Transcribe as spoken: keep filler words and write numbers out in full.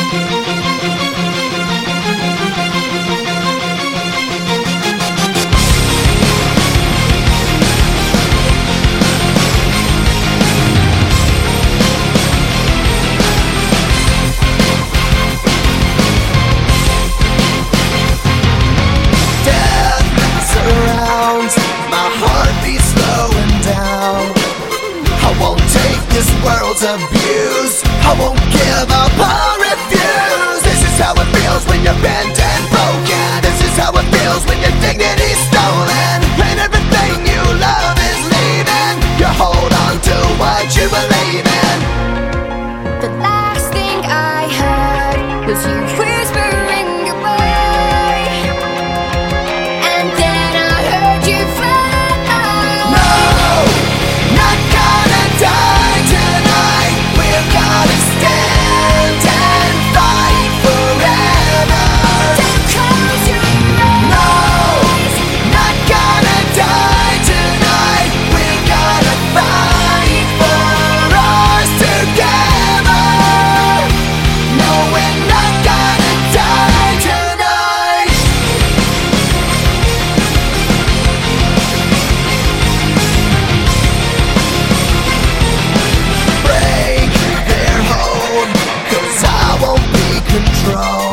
This world's abuse, I won't give up or refuse. This is how it feels when you're bent and broken. This is how it feels when your dignity's stolen and everything you love is leaving. You hold on to what you believe in. The last thing I heard was you whispering goodbye, and then I heard you fly. No, not gonna die. Gotta stand and fight forever. Don't close your eyes. No, not gonna die tonight. We're gonna fight for ours together. No, we're not gonna die tonight. Break their hold, 'cause I won't be controlled.